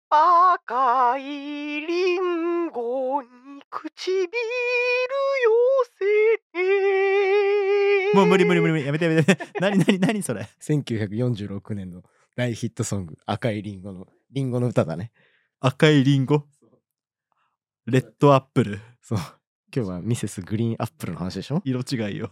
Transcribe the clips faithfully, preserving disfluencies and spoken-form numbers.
赤いリンゴに唇寄せて。 もう無理無理無理無理、やめてやめて。何何何それ。 せんきゅうひゃくよんじゅうろくねんの大ヒットソング、赤いリンゴの、リンゴの歌だね。 赤いリンゴ。レッドアップル。 そう。今日はミセスグリーンアップルの話でしょ。 色違いよ。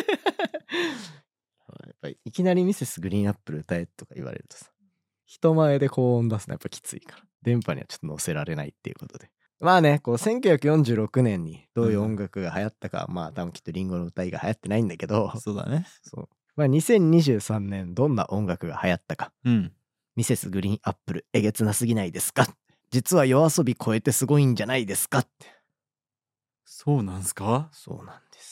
やっぱりいきなりミセスグリーンアップル歌えとか言われるとさ、人前で高音出すのはやっぱきついから、電波にはちょっと載せられないっていうことで。まあね、こうせんきゅうひゃくよんじゅうろくねんにどういう音楽が流行ったか、うん、まあ多分きっとリンゴの歌いが流行ってないんだけど、 そうだね。 そう。まあにせんにじゅうさんねんどんな音楽が流行ったか。 うん。 ミセスグリーンアップルえげつなすぎないですか。実は夜遊び超えてすごいんじゃないですかって。 そうなんすか。 そうなんです。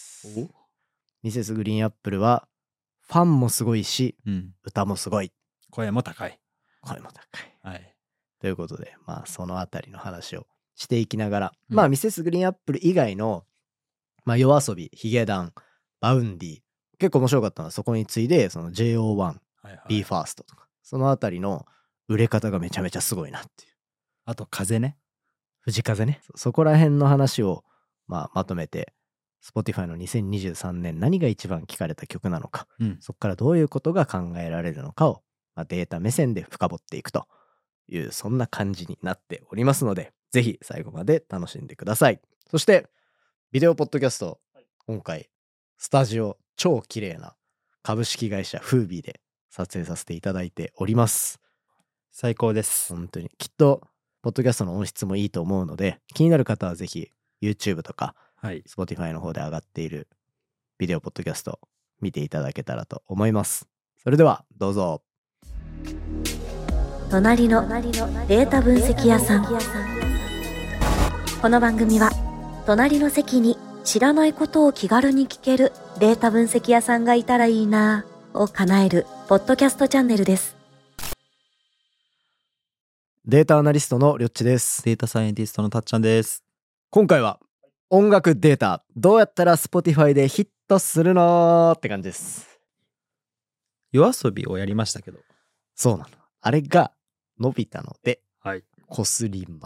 ミセスグリーンアップルはファンもすごいし、うん、歌もすごい。 声も高い。 声も高い。 はい。 ということで、まあそのあたりの話をしていきながら、うん、まあミセスグリーンアップル以外の、まあ夜遊び、ヒゲダン、バウンディ、結構面白かったのはそこに次いでその ジェイオーワン、はいはい、ビーファーストとか、そのあたりの売れ方がめちゃめちゃすごいなっていう。 あと風ね。 藤風ね。そ, そこら辺の話を、まあ、まとめて、Spotify のにせんにじゅうさんねん何が一番聴かれた曲なのか、うん、そこからどういうことが考えられるのかを、まあ、データ目線で深掘っていくという、そんな感じになっておりますので、ぜひ最後まで楽しんでください。そして、ビデオポッドキャスト、今回、スタジオ超綺麗な株式会社フービーで撮影させていただいております。 最高です。 本当に。きっと、ポッドキャストの音質もいいと思うので、気になる方はぜひ YouTube とか、はい、Spotify の方で上がっているビデオポッドキャスト見ていただけたらと思います。それではどうぞ。 隣のデータ分析屋さん。この番組は隣の席に知らないことを気軽に聞けるデータ分析屋さんがいたらいいなを叶えるポッドキャストチャンネルです。 データアナリストのりょっちです。 データサイエンティストのたっちゃんです。 今回は音楽データどうやったら Spotify でヒットするのって感じです。 夜遊びをやりましたけど、 そうなの。あれが伸びたので、 はい、 こすります。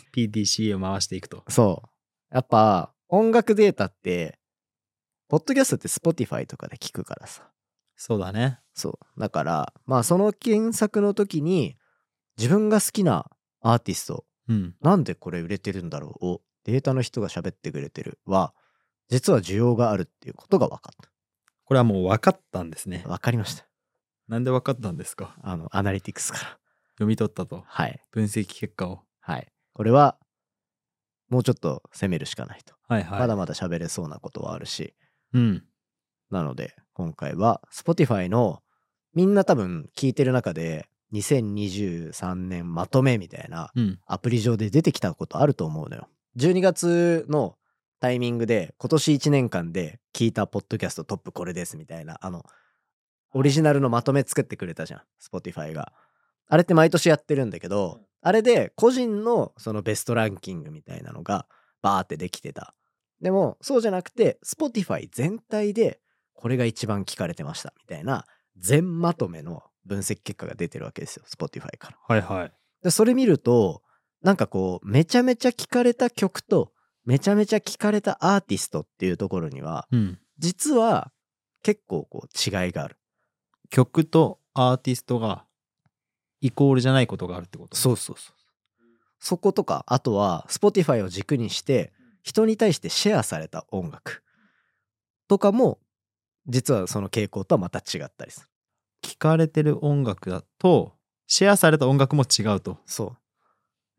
ピーディーシー を回していくと。 そう。やっぱ音楽データってポッドキャストって Spotify とかで聞くからさ。 そうだね。 そう。だからまあその検索の時に自分が好きなアーティスト、うん、なんでこれ売れてるんだろうをデータの人が喋ってくれてるは実は需要があるっていうことが分かった。 これはもう分かったんですね。 分かりました。 なんで分かったんですか。 あのアナリティクスから読み取ったと。 はい。 分析結果を。 はい。これはもうちょっと攻めるしかないと。 はいはい。 まだまだ喋れそうなことはあるし。 うん。 なので今回は Spotify のみんな多分聞いてる中でにせんにじゅうさんねんまとめみたいなアプリ上で出てきたことあると思うのよ。じゅうにがつのタイミングで今年いちねんかんで聞いたポッドキャストトップこれですみたいなあのオリジナルのまとめ作ってくれたじゃん Spotify が。あれって毎年やってるんだけど、あれで個人のそのベストランキングみたいなのがバーってできてた。でもそうじゃなくて Spotify 全体でこれが一番聞かれてましたみたいな全まとめの分析結果が出てるわけですよ Spotify から。 はいはい。 でそれ見るとなんかこうめちゃめちゃ聞かれた曲とめちゃめちゃ聞かれたアーティストっていうところには、うん、実は結構こう違いがある。 曲とアーティストがイコールじゃないことがあるってこと。 そうそうそう。そことかあとは Spotify を軸にして人に対してシェアされた音楽とかも実はその傾向とはまた違ったりする。 聞かれてる音楽だとシェアされた音楽も違うと。 そう。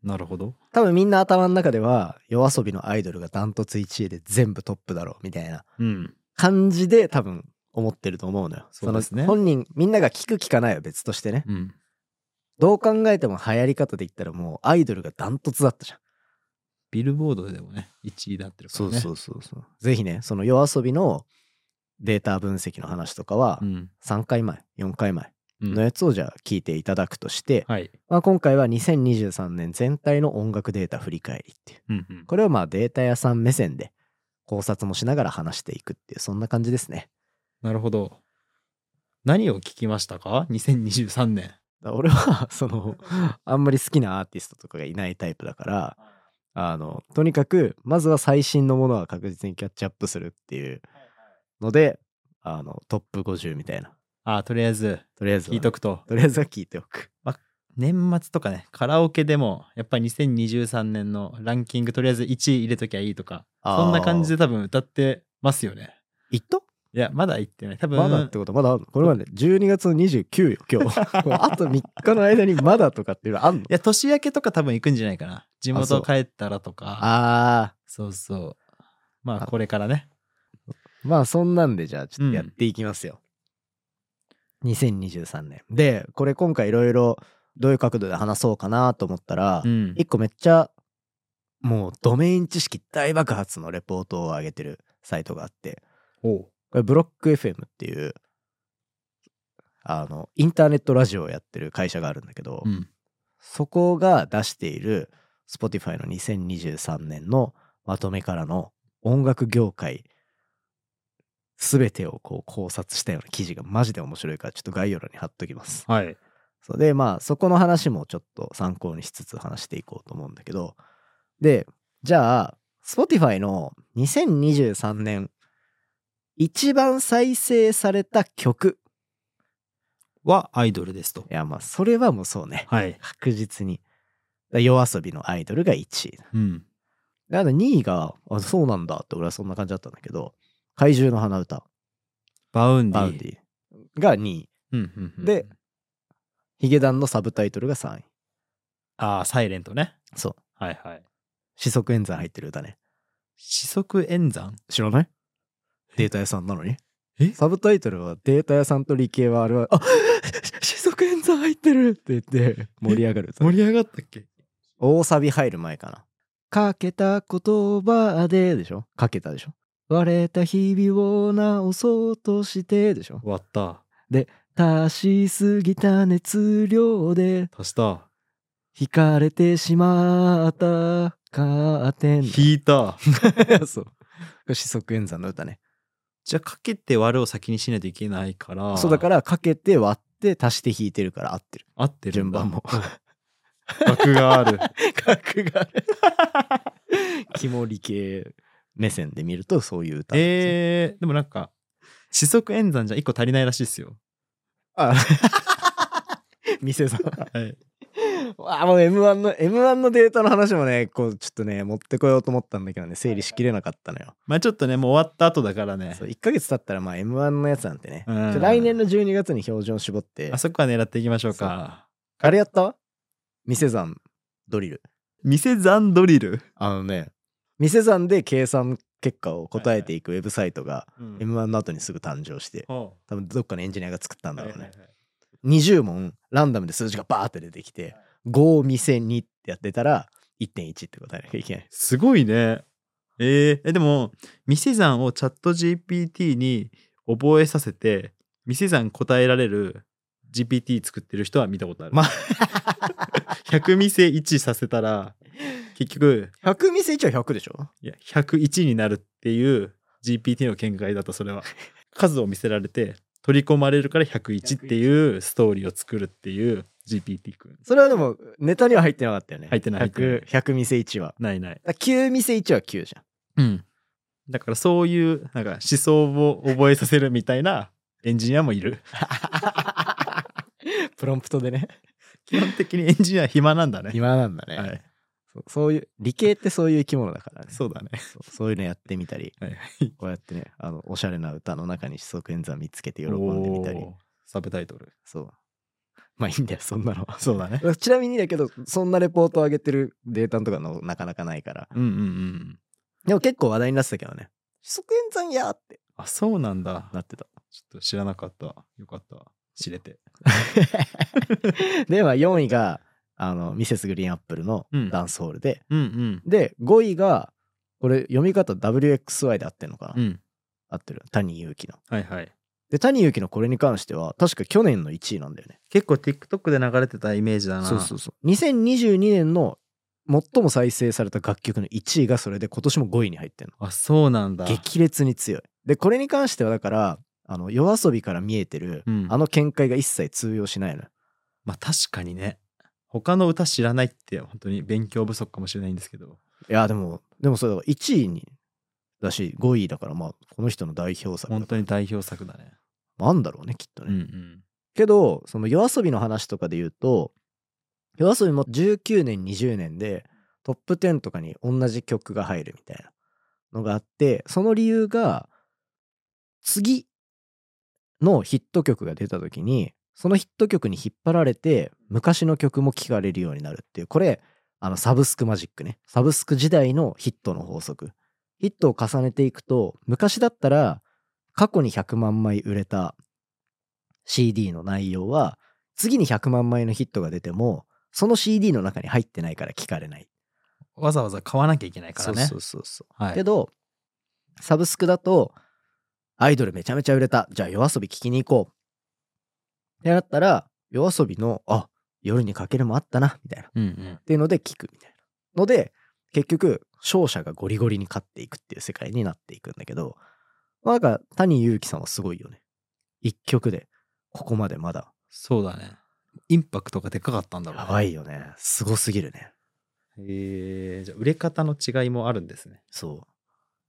なるほど。 多分みんな頭の中では夜遊びのアイドルがダントツいちいで全部トップだろうみたいな感じで多分思ってると思うのよ。 そうですね。 その本人みんなが聞く聞かないは別としてね、うん、どう考えても流行り方で言ったらもうアイドルがダントツだったじゃん。 ビルボードでもねいちいだってるからね。 そうそうそうそう。ぜひねその夜遊びのデータ分析の話とかはさんかいまえよんかいまえのやつをじゃあ聞いていただくとして、うんはいまあ、今回はにせんにじゅうさんねん全体の音楽データ振り返りっていう、うんうん、これをまあデータ屋さん目線で考察もしながら話していくっていうそんな感じですね。 なるほど。何を聞きましたかにせんにじゅうさんねん。 俺はそのあんまり好きなアーティストとかがいないタイプだから、あのとにかくまずは最新のものは確実にキャッチアップするっていうので、あのトップごじゅうみたいな、 あ、とりあえずとりあえずは聞いとくと。 とりあえずは聞いておく。 年末とかね、カラオケでもやっぱりにせんにじゅうさんねんのランキングとりあえずいちい入れときゃいいとか、 あーそんな感じで多分歌ってますよね。 いっといや、まだ言ってない。多分まだってことまだあんのこれまでじゅうにがつのにじゅうくよ今日これあとみっかの間にまだとかっていうのあんの？ いや、年明けとか多分行くんじゃないかな。地あそう元帰ったらとか。 あそうそう。まあ、 あこれからね。 ーまあそんなんでじゃあちょっとやっていきますよ、うん、にせんにじゅうさんねんで、これ今回いろいろどういう角度で話そうかなと思ったら、 うん。 一個めっちゃもうドメイン知識大爆発のレポートを上げてるサイトがあって、 おう。 これブロック エフエム っていうあのインターネットラジオをやってる会社があるんだけど、 うん。 そこが出している Spotify のにせんにじゅうさんねんのまとめからの音楽業界全てをこう考察したような記事がマジで面白いから、ちょっと概要欄に貼っときます。 はい。 そうで、まあそこの話もちょっと参考にしつつ話していこうと思うんだけど、でじゃあ Spotify のにせんにじゅうさんねん一番再生された曲はアイドルですと。 いやまあそれはもうそうね、 はい。 確実に夜遊びのアイドルがいちい、 うん。 であとにいがあそうなんだって俺はそんな感じだったんだけど、怪獣の花歌バウンディ。 バウンディがにい、 うんうんうん、 でヒゲダンのサブタイトルがさんい。 ああ、サイレントね。 そうはいはい。 四則演算入ってる歌ね。 四則演算知らない？データ屋さんなのに。 えサブタイトルはデータ屋さんと理系はあれはあ四則演算入ってるって言って盛り上がる歌。 盛り上がったっけ？ 大サビ入る前かな。かけた言葉ででしょ。かけたでしょ。割れた日々を直そうとしてでしょ。 終わった。 で足しすぎた熱量で足した。 惹かれてしまったカーテン。 引いた。 そう。これ四則演算の歌ね。 じゃあかけて割るを先にしないといけないから。 そうだからかけて割って足して引いてるから合ってる。 合ってる順番も。 額がある。 額がある。肝理系目線で見るとそういう歌なんですよ。 えー、でもなんか四則演算じゃ一個足りないらしいですよ。 あ店さん。 はい。 あもう エムワン の エムワン のデータの話もね、こうちょっとね持ってこようと思ったんだけどね、整理しきれなかったのよ。 まあちょっとねもう終わった後だからね。 そういっかげつ経ったらまあ エムワン のやつなんてね、 うん、 来年のじゅうにがつに標準絞って、 あそこは狙っていきましょうか。 あれやった？店算ドリル。 店算ドリル。 あのね、店算で計算結果を答えていくウェブサイトが エムワン の後にすぐ誕生して、 うん、 多分どっかのエンジニアが作ったんだろうね。 はいはいはい、 にじゅう問ランダムで数字がバーって出てきて、ご店にってやってたら いってんいち って答えなきゃいけない。 すごいね。えー、えでも店算をチャット ジーピーティー に覚えさせて店算答えられる ジーピーティー 作ってる人は見たことある。まあひゃく店いちさせたら結局ひゃく店いちはひゃくでしょ。 いやひゃくいちになるっていう ジーピーティー の見解だと、それは数を見せられて取り込まれるからひゃくいちっていうストーリーを作るっていう ジーピーティー 君。 それはでもネタには入ってなかったよね。 入ってない入ってない。 ひゃく店いちはないない。 きゅう店いちはきゅうじゃん。 うん。だからそういうなんか思想を覚えさせるみたいなエンジニアもいる。 プロンプトでね。 基本的にエンジニア暇なんだね。 暇なんだね。 はい。 そう、そういう理系ってそういう生き物だからね。 そうだね。 そう、そういうのやってみたり、 はい、 こうやってね、あのおしゃれな歌の中に四則演算見つけて喜んでみたり。 サブタイトル。 そう。まあいいんだよ、そんなのは。 そうだね。 ちなみにだけど、そんなレポートを上げてるデータとかのなかなかないから。 うんうんうん。 でも結構話題になってたけどね。四則演算やーって。 あ、そうなんだ。 なってた。 ちょっと知らなかった。よかった。知れて。 で、まあよんいが、あの、ミセスグリーンアップルのダンスホールで。 うんうんうん、 で、ごいが、これ読み方 ダブリューエックスワイ で合ってんのかな、 うん、 合ってる。谷祐希の。 はいはい。 で、谷祐希のこれに関しては、確か去年のいちいなんだよね。 結構 TikTok で流れてたイメージだな。 そうそうそう。にせんにじゅうにねんの最も再生された楽曲のいちいがそれで今年もごいに入ってんの。 あ、そうなんだ。 激烈に強い。で、これに関してはだから、あの夜遊びから見えてる、 うん、 あの見解が一切通用しないのよ。 まあ確かにね。他の歌知らないって本当に勉強不足かもしれないんですけど。 いやでもでもそれいちいにだしごいだから、まあこの人の代表作だから本当に代表作だね。 なんだろうねきっとね、 うんうん。 けどそのYOASOBIの話とかで言うと、YOASOBIもじゅうきゅうねんにじゅうねんでトップじゅうとかに同じ曲が入るみたいなのがあって、その理由が次のヒット曲が出た時にそのヒット曲に引っ張られて昔の曲も聴かれるようになるっていう、これあのサブスクマジックね、サブスク時代のヒットの法則。ヒットを重ねていくと、昔だったら過去にひゃくまんまい売れた シーディー の内容は次にひゃくまんまいのヒットが出てもその シーディー の中に入ってないから聞かれない。 わざわざ買わなきゃいけないからね。 そうそうそうそう、 はい、 けどサブスクだとアイドルめちゃめちゃ売れた、じゃあYOASOBI聞きに行こうってなったら、YOASOBIのあ夜にかけるもあったなみたいな、 うんうん、 っていうので聞くみたいなので、結局勝者がゴリゴリに勝っていくっていう世界になっていくんだけど、なんか谷祐希さんはすごいよね。一曲でここまでまだ。 そうだね。インパクトがでかかったんだろうね。 やばいよね。すごすぎるね。 へえ、じゃあ売れ方の違いもあるんですね。 そう。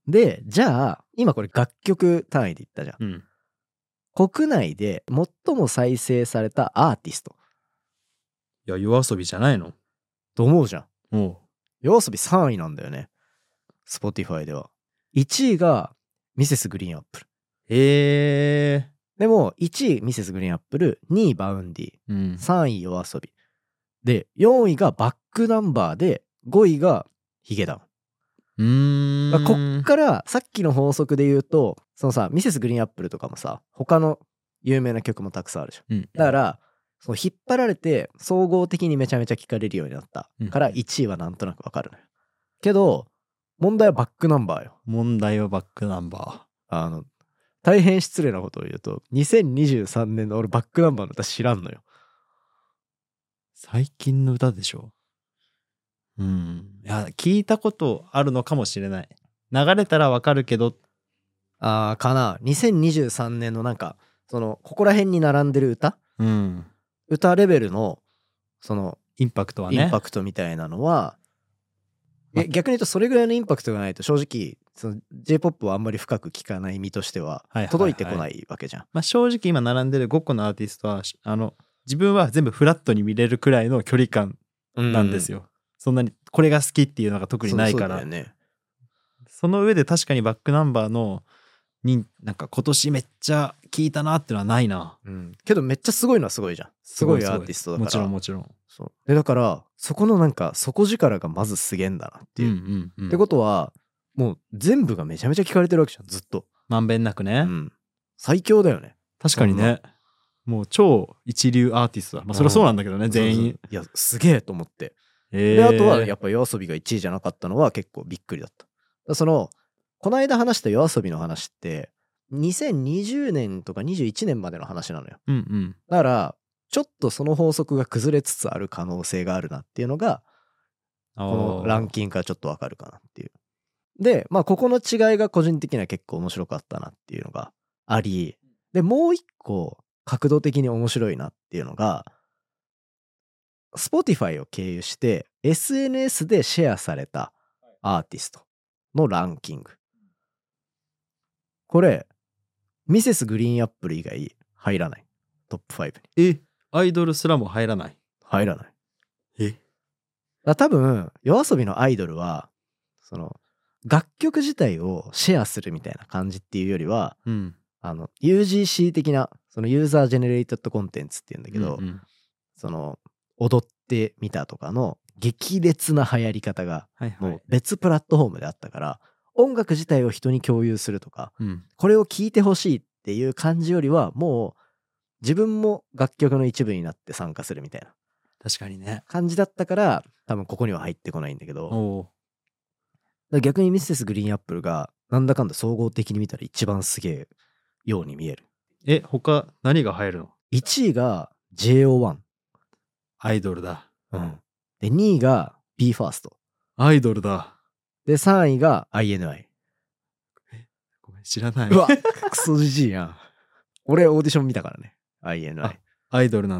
で、じゃあ今これ楽曲単位で言ったじゃん。 うん。 国内で最も再生されたアーティスト。 いや、YOASOBIじゃないのと思うじゃん。 おう。 YOASOBIさんいなんだよね。Spotify では。いちいがミセスグリーンアップル。 へえ。 でもいちいミセスグリーンアップル、にいバウンディ、 うん、 さんいYOASOBI。で、よんいがバックナンバーで、ごいがヒゲダン。 うーん。 まあ、こっからさっきの法則で言うと、そのさ、ミセスグリーンアップルとかもさ、他の有名な曲もたくさんあるじゃん。 うん、 だから、その引っ張られて総合的にめちゃめちゃ聴かれるようになったからうんいちいはなんとなくわかるのよ。けど、問題はバックナンバーよ。 問題はバックナンバー。あの、大変失礼なことを言うと、にせんにじゅうさんねんの俺バックナンバーの歌知らんのよ。 最近の歌でしょ。うん。いや、聞いたことあるのかもしれない。流れたらわかるけど。 あーかな。にせんにじゅうさんねんのなんか、その、ここら辺に並んでる歌、 うん、 歌レベルの、その、 インパクトはね。 インパクトみたいなのは、え逆に言うとそれぐらいのインパクトがないと正直、その J-ポップ はあんまり深く聞かない身としては届いてこないわけじゃん。 まあ正直今並んでるごこのアーティストは、あの、自分は全部フラットに見れるくらいの距離感なんですよ。うん、そんなにこれが好きっていうのが特にないから。 そう、そうだよね。 その上で確かにバックナンバーのになんか今年めっちゃ聞いたなっていうのはないな。 うん、けどめっちゃすごいのはすごいじゃん。すごいアーティストだから。 もちろんもちろん。 そうでだからそこのなんか底力がまずすげえんだなっていう。 うんうんうん、 ってことはもう全部がめちゃめちゃ聞かれてるわけじゃん、ずっと。 まんべんなくね。 うん、最強だよね。 確かにね。もう超一流アーティストだ。まあそれはそうなんだけどね、うん、全員。 いやすげえと思って。 えー、 であとはやっぱYOASOBIがいちいじゃなかったのは結構びっくりだった。だそのこの間話したYOASOBIの話ってにせんにじゅうねんとかにじゅういちねんまでの話なのよ。 うんうん、 だからちょっとその法則が崩れつつある可能性があるなっていうのがこのランキングからちょっとわかるかなっていう。でまあここの違いが個人的には結構面白かったなっていうのがあり、でもう一個角度的に面白いなっていうのが Spotify を経由して エスエヌエス でシェアされたアーティストのランキング。これミセスグリーンアップル以外入らない。トップごに。 え、アイドルすらも入らない。 入らない。 えだ多分YOASOBIのアイドルはその楽曲自体をシェアするみたいな感じっていうよりは、 うん、 あの ユージーシー 的なそのユーザージェネレーテッドコンテンツっていうんだけど、 うんうん、 その踊ってみたとかの激烈な流行り方がもう別プラットフォームであったから、音楽自体を人に共有するとか、 うん、 これを聴いてほしいっていう感じよりはもう自分も楽曲の一部になって参加するみたいな確かにね感じだったから多分ここには入ってこないんだけど、 お逆にミセスグリーンアップルがなんだかんだ総合的に見たら一番すげえように見える。 え、他何が入るの？ いちいが ジェイオーワンアイドルだ。 うん。でにいが ビーファーストアイドルだ。 でさんいが アイエヌアイ。 え、ごめん知らない。 うわクソじじいやん。俺オーディション見たからね。 アイエヌアイ。 アイドルなんだ。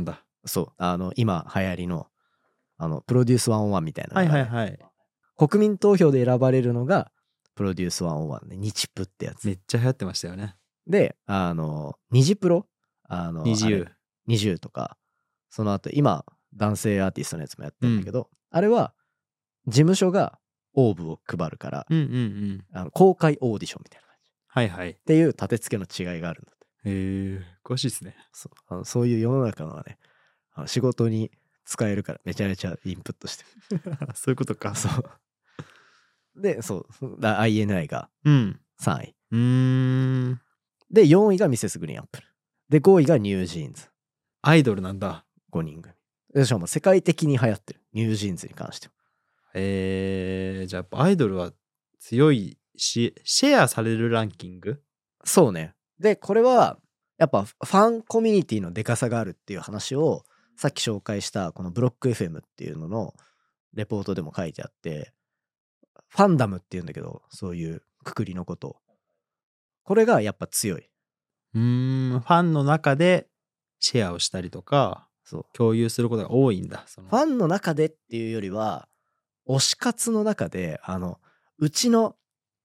そうあの今流行りのあのプロデュースひゃくいちみたいな、 はいはいはい。 国民投票で選ばれるのがプロデュースひゃくいちで日プってやつめっちゃ流行ってましたよね。 で、あのニジプロあのにじゅうにじゅうとか、その後今男性アーティストのやつもやってるんだけど、うん、あれは事務所がオーブを配るから、 うんうんうん、 あの公開オーディションみたいな感じ、 はいはい、 っていう立て付けの違いがあるんだって。 へえ、詳しいですね。 そう、あのそういう世の中のはね、あの仕事に使えるからめちゃめちゃインプットしてるそういうことか。 そうで、そうだ アイエヌアイ がさんい、 うん、うーんでよんいがミセスグリーンアップルでごいがニュージーンズ。 アイドルなんだ。 ごにん組でしかも世界的に流行ってるニュージーンズに関しては。 えー、じゃあやっぱアイドルは強いしシェアされるランキング。 そうね。でこれはやっぱファンコミュニティのでかさがあるっていう話をさっき紹介したこのブロック エフエム っていうののレポートでも書いてあって、ファンダムっていうんだけど、そういうくくりのことを、これがやっぱ強い。 うーん、ファンの中でシェアをしたりとかそう共有することが多いんだ。そのファンの中でっていうよりは推し活の中で、あのうちの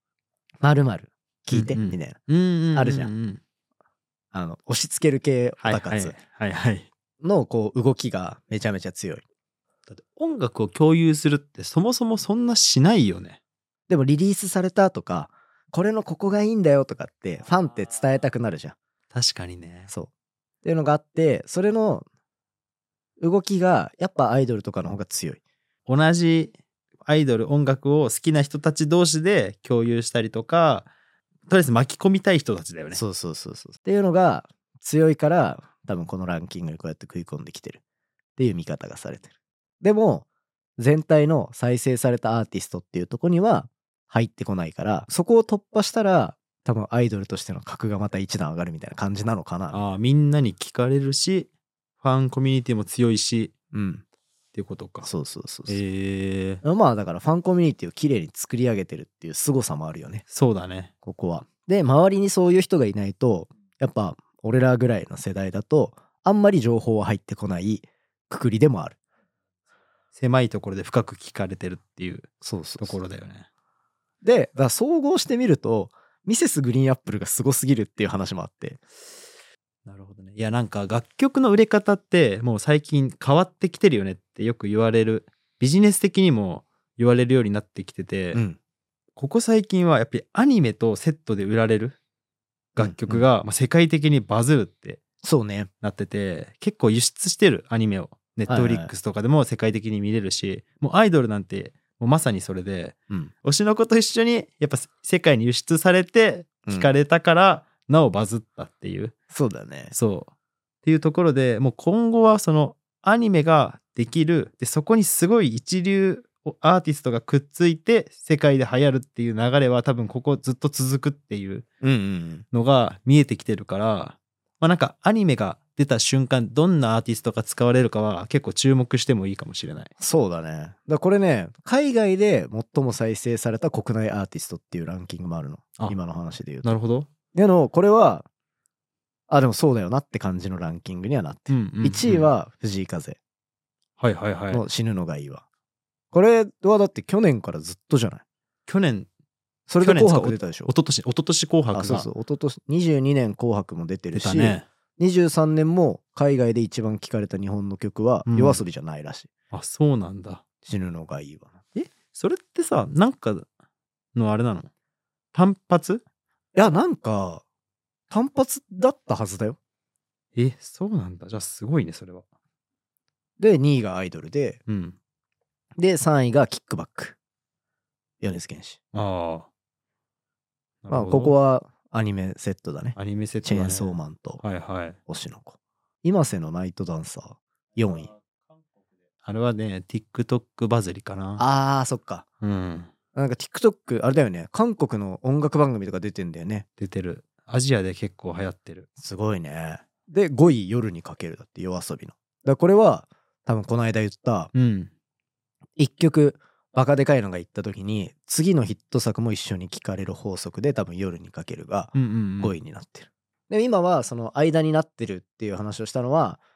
〇〇聞いて、うんうん、みたいな、 うんうんうんうん、 あるじゃん。あの押し付ける系オタ活のこう動きがめちゃめちゃ強い。 だって音楽を共有するってそもそもそんなしないよね。 でもリリースされたとか、これのここがいいんだよとかってファンって伝えたくなるじゃん。 確かにね。 そうっていうのがあって、それの動きがやっぱアイドルとかの方が強い。 同じアイドル音楽を好きな人たち同士で共有したりとか、とりあえず巻き込みたい人たちだよね。 そうそうそうそうっていうのが強いから、多分このランキングにこうやって食い込んできてるっていう見方がされてる。でも全体の再生されたアーティストっていうところには入ってこないから、そこを突破したら多分アイドルとしての格がまた一段上がるみたいな感じなのかな。 ああ、みんなに聞かれるし、ファンコミュニティも強いし、 うんっていうことか。 そうそうそうそう。 えー、 まあだからファンコミュニティをきれいに作り上げてるっていう凄さもあるよね。 そうだね。 ここは。で周りにそういう人がいないと、やっぱ俺らぐらいの世代だとあんまり情報は入ってこないくくりでもある。 狭いところで深く聞かれてるっていうそうそうそうところだよね。 でだから総合してみるとミセスグリーンアップルがすごすぎるっていう話もあって。 なるほどね。いやなんか楽曲の売れ方ってもう最近変わってきてるよねってよく言われる、ビジネス的にも言われるようになってきてて、うん、ここ最近はやっぱりアニメとセットで売られる楽曲が、うんうん、まあ、世界的にバズるってそうねなってて、結構輸出してるアニメをネットフリックスとかでも世界的に見れるし、はいはい、もうアイドルなんてもうまさにそれで、うん、推しの子と一緒にやっぱ世界に輸出されて聞かれたから、うん、なおバズったっていう。 そうだね。 そうっていうところで、もう今後はそのアニメができる、でそこにすごい一流アーティストがくっついて世界で流行るっていう流れは多分ここずっと続くっていうのが見えてきてるから、まあなんかアニメが出た瞬間どんなアーティストが使われるかは結構注目してもいいかもしれない。 そうだね。だからこれね、海外で最も再生された国内アーティストっていうランキングもあるの。今の話で言うと。 なるほど。 でもこれはあでもそうだよなって感じのランキングにはなってる、うんうんうん、いちいは藤井風はいはいはいの死ぬのがいいわ。これはだって去年からずっとじゃない。 去年それで紅白出たでしょ。 おととしおととし紅白が。 あそうそう、おととしにじゅうにねん紅白も出てるし、 ね、 にじゅうさんねんも海外で一番聴かれた日本の曲は夜遊びじゃないらしい、 うん、あそうなんだ。 死ぬのがいいわ。 えそれってさなんかのあれなの、単発？ いやなんか単発だったはずだよ。 えそうなんだ。じゃあすごいねそれは。 でにいがアイドルで、 うん、 でさんいがキックバック米津玄師。 ああまあここはアニメセットだね。 アニメセットだね。 チェーンソーマンとはいはい推しの子。今瀬のナイトダンサーよんい。 あれはね TikTok バズりかな。 あーそっか。 うんなんか TikTok あれだよね、韓国の音楽番組とか出てんだよね。 出てる。アジアで結構流行ってる。 すごいね。でごい夜にかけるだって夜遊びの。だからこれは多分この間言ったいっきょくバカでかいのが言った時に次のヒット作も一緒に聴かれる法則で多分夜にかけるがごいになってる、うんうんうん、で今はその間になってるっていう話をしたのは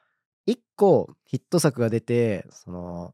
一個ヒット作が出て、その、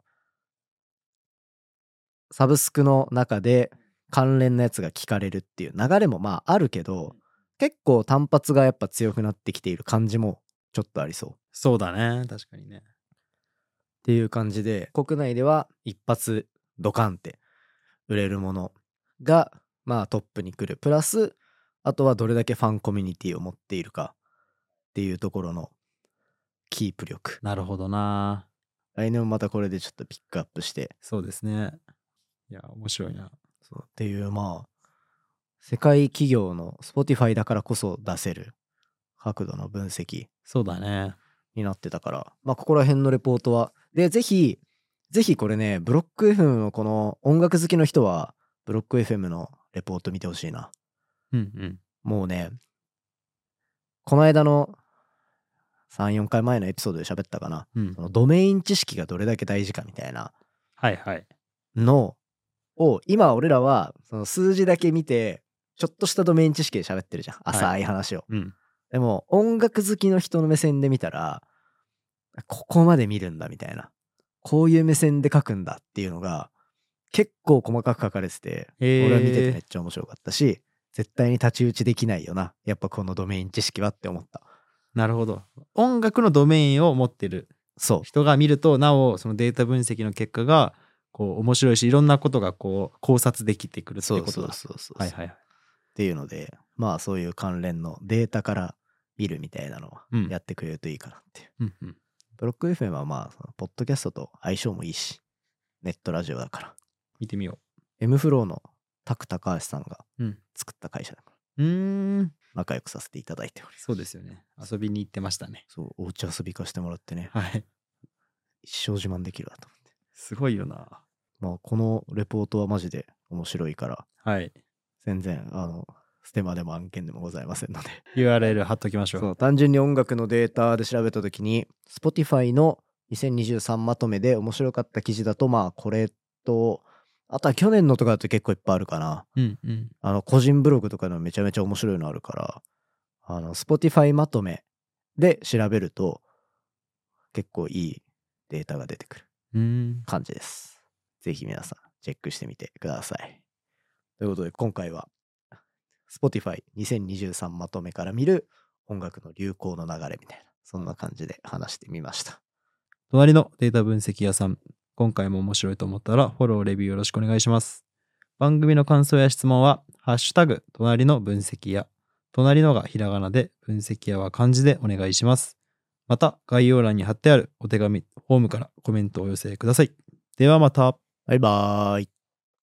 サブスクの中で関連のやつが聞かれるっていう流れもまああるけど、結構単発がやっぱ強くなってきている感じもちょっとありそう。 そうだね。確かにね。 っていう感じで、国内では一発ドカンって売れるものがまあトップに来る。プラス、あとはどれだけファンコミュニティを持っているかっていうところのキープ力。 なるほどな。 来年もまたこれでちょっとピックアップして。 そうですね。いや、面白いな。 そうっていう、まあ、世界企業の Spotify だからこそ出せる角度の分析。 そうだね。 になってたから、まあ、ここら辺のレポートは。で、ぜひ、ぜひこれね、ブロック エフエム のこの音楽好きの人は、ブロック エフエム のレポート見てほしいな。 うんうん。 もうね、この間のさん、よんかいまえのエピソードで喋ったかな。 うん、 そのドメイン知識がどれだけ大事かみたいな。 はいはい。 のを、今俺らはその数字だけ見て、ちょっとしたドメイン知識で喋ってるじゃん。浅い話を。 はい、うん。 でも、音楽好きの人の目線で見たら、ここまで見るんだみたいな。こういう目線で書くんだっていうのが、結構細かく書かれてて、俺は見ててめっちゃ面白かったし、絶対に太刀打ちできないよな。やっぱこのドメイン知識はって思った。 なるほど。音楽のドメインを持ってる人が見ると、なおそのデータ分析の結果がこう面白いし、いろんなことがこう考察できてくるってことだ。 そうそうそうそう。 はいはいはい。 っていうので、まあそういう関連のデータから見るみたいなのはやってくれるといいかなっていう。 うんうん、 ブロック エフエム はまあそのポッドキャストと相性もいいし、ネットラジオだから見てみよう。 エムフローのタク高橋さんが作った会社だから、 うん、うーん仲良くさせていただいております。 そうですよね。遊びに行ってましたね。 そう、お家遊び化してもらってね。 はい。 一生自慢できるわと思って。 すごいよな。 まあこのレポートはマジで面白いから、 はい。 全然あのステマでも案件でもございませんのでユーアールエル 貼っときましょう。 そう、単純に音楽のデータで調べたときに Spotify のにせんにじゅうさんまとめで面白かった記事だと、まあこれと、あとは去年のとかだと結構いっぱいあるかな。 うんうん。 あの個人ブログとかでもめちゃめちゃ面白いのあるから、あの Spotify まとめで調べると結構いいデータが出てくる感じです。ぜひ皆さんチェックしてみてください。ということで今回は Spotify にせんにじゅうさんまとめから見る音楽の流行の流れみたいな、そんな感じで話してみました。 隣のデータ分析屋さん、今回も面白いと思ったらフォロー、レビューよろしくお願いします。番組の感想や質問はハッシュタグ隣の分析屋、隣のがひらがなで分析屋は漢字でお願いします。また概要欄に貼ってあるお手紙フォームからコメントをお寄せください。ではまた。 バイバーイ。